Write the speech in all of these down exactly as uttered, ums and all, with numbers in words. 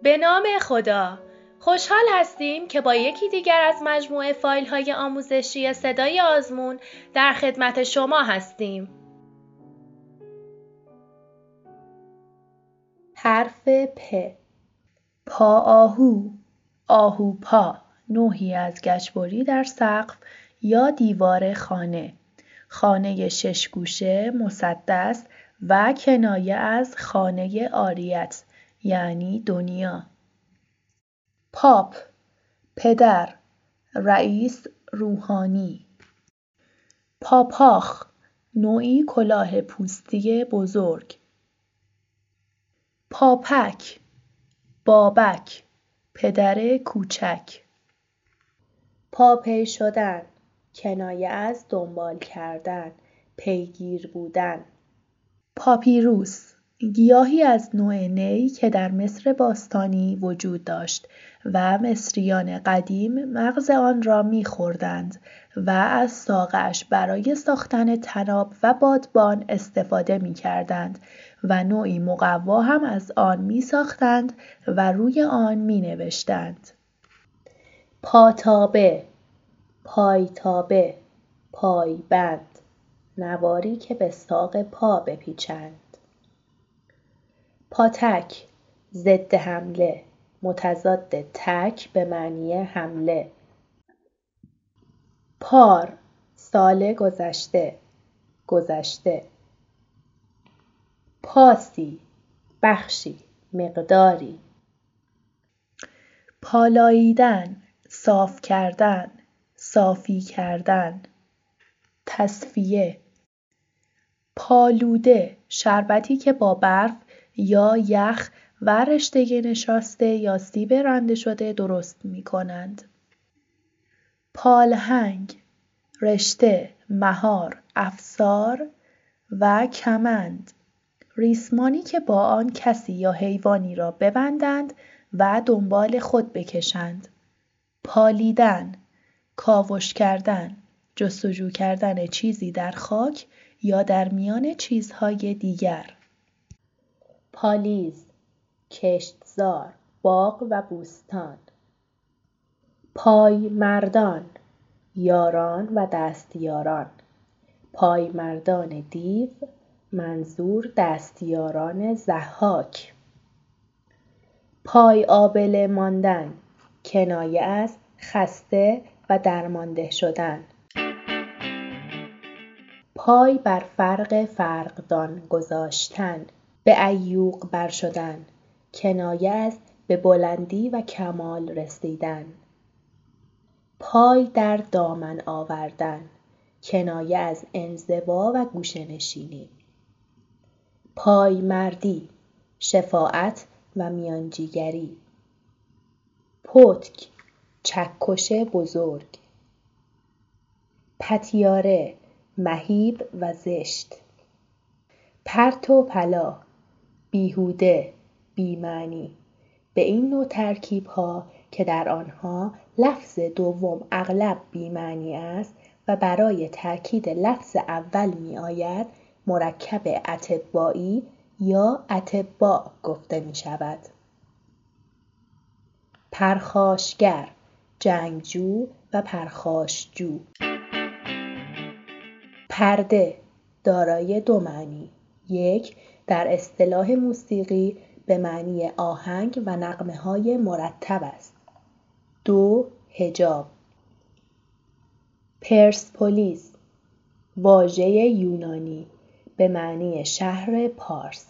به نام خدا. خوشحال هستیم که با یکی دیگر از مجموعه فایل‌های آموزشی صدای آزمون در خدمت شما هستیم. حرف پ. پا آهو، آهو پا، نوعی از گچبری در سقف یا دیوار خانه. خانه شش گوشه مسدس و کنایه از خانه عاریت یعنی دنیا. پاپ، پدر، رئیس روحانی. پاپاخ، نوعی کلاه پوستی بزرگ. پاپک، بابک، پدر کوچک. پاپی شدن، کنایه از دنبال کردن، پیگیر بودن. پاپیروس، گیاهی از نوع نی که در مصر باستانی وجود داشت و مصریان قدیم مغز آن را می‌خوردند و از ساقه‌اش برای ساختن طناب و بادبان استفاده می‌کردند و نوعی مقوا هم از آن می‌ساختند و روی آن می‌نوشتند. پاتابه، پایتابه، پایبند، نواری که به ساق پا بپیچند. پاتک، ضد حمله، متضاد تک به معنی حمله. پار، سال گذشته، گذشته. پاسی، بخشی، مقداری. پالاییدن، صاف کردن، صافی کردن. تصفیه. پالوده، شربتی که با برف یا یخ و رشته نشاسته یا سیب رنده شده درست می کنند. پالهنگ، رشته، مهار، افسار و کمند. ریسمانی که با آن کسی یا حیوانی را ببندند و دنبال خود بکشند. پالیدن، کاوش کردن، جستجو کردن چیزی در خاک یا در میان چیزهای دیگر. پالیز، کشتزار، باغ و بوستان. پای مردان، یاران و دستیاران. پای مردان دیو، منظور دستیاران ضحاک. پای آبله ماندن، کنایه از خسته و درمانده شدن. پای بر فرق فرقدان گذاشتن، به عیوق بر شدن، کنایه از به بلندی و کمال رسیدن. پای در دامن آوردن، کنایه از انزوا و گوشه‌نشینی. پای مردی، شفاعت و میانجیگری. پتک، چکش بزرگ. پتیاره، مهیب و زشت. پرت و پلا، بیهوده، بی‌معنی. به این نوع ترکیب‌ها که در آنها لفظ دوم اغلب بی‌معنی است و برای تأکید لفظ اول می‌آید، مرکب اطبایی یا اطباء گفته می‌شود. پرخاشگر، جنگجو و پرخاشجو. پرده، دارای دو معنی. یک، در اصطلاح موسیقی به معنی آهنگ و نغمه‌های مرتب است. دو، حجاب. پرسپولیس، واژه یونانی به معنی شهر پارس.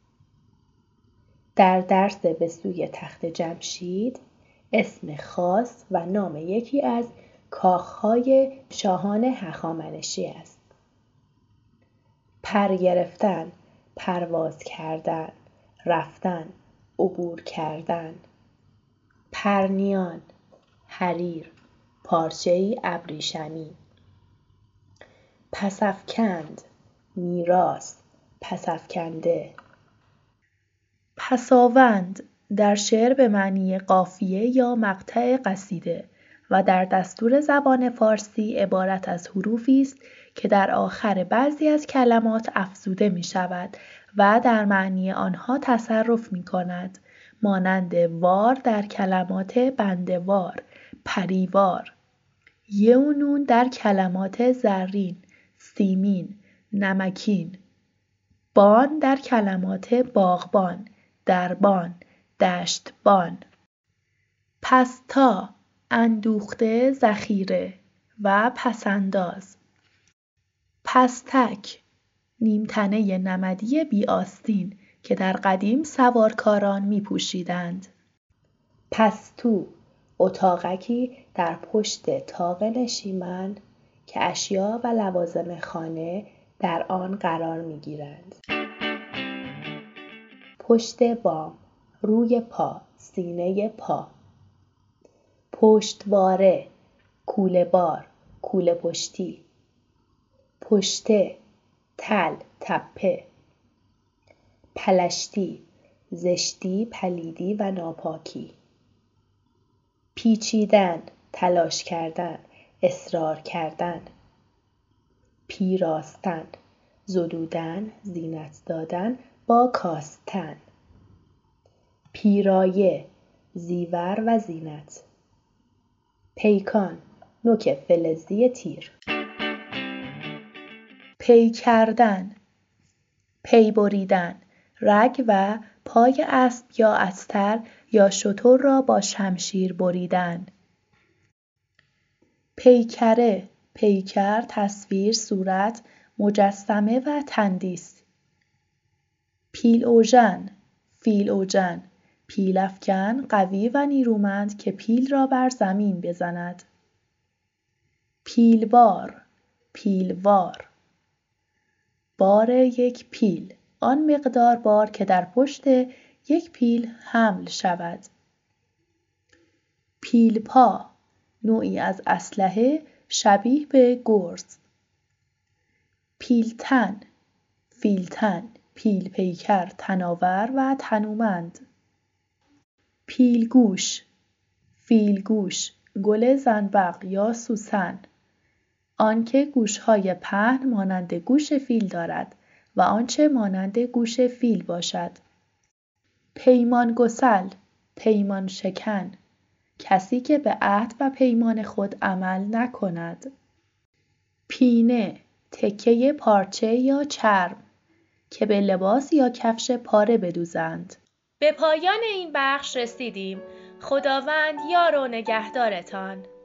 در درس به سوی تخت جمشید اسم خاص و نام یکی از کاخهای شاهان هخامنشی است. پر گرفتن، پرواز کردن، رفتن، عبور کردن. پرنیان، حریر، پارچه‌ای ابریشمی. پسافکند، میراث، پسافکنده. پساوند، در شعر به معنی قافیه یا مقطع قصیده و در دستور زبان فارسی عبارت از حروفی است که در آخر بعضی از کلمات افزوده می شود و در معنی آنها تصرف می کند. مانند وار در کلمات بنده‌وار، پریوار. ی و نون در کلمات زرین، سیمین، نمکین. بان در کلمات باغبان، دربان، دشتبان. پس تا، اندوخته، ذخیره و پسنداز. پستک، نیمتنه نمدی بی آستین که در قدیم سوارکاران می پوشیدند. پستو، اتاقکی در پشت طاق نشیمن که اشیا و لوازم خانه در آن قرار می گیرند. پشت بام، روی پا، سینه پا. پشتواره، کوله بار، کوله پشتی. پشته، تل، تپه. پلشتی، زشتی، پلیدی و ناپاکی. پیچیدن، تلاش کردن، اصرار کردن. پیراستن، زدودن، زینت دادن با کاستن. پیرایه، زیور و زینت. پیکان، نوک فلزی تیر. پی کردن، پی بریدن، رگ و پای اسب یا استر یا شتر را با شمشیر بریدن. پیکره، پیکر، تصویر، صورت، مجسمه و تندیس. پیل اوژن، فیل اوژن، پیل افکن، قوی و نیرومند که پیل را بر زمین بزند. پیلبار، پیلوار. بار یک پیل، آن مقدار بار که در پشت یک پیل حمل شود. پیلپا، نوعی از اسلحه شبیه به گرز. پیلتن، فیلتن، پیل پیکر، تناور و تنومند. پیلگوش، فیلگوش، گل زنبق یا سوسن. آنکه گوشهای پهن مانند گوش فیل دارد و آنچه مانند گوش فیل باشد. پیمان گسل، پیمان شکن، کسی که به عهد و پیمان خود عمل نکند. پینه، تکه پارچه یا چرم که به لباس یا کفش پاره بدوزند. به پایان این بخش رسیدیم. خداوند یار و نگهدارتان.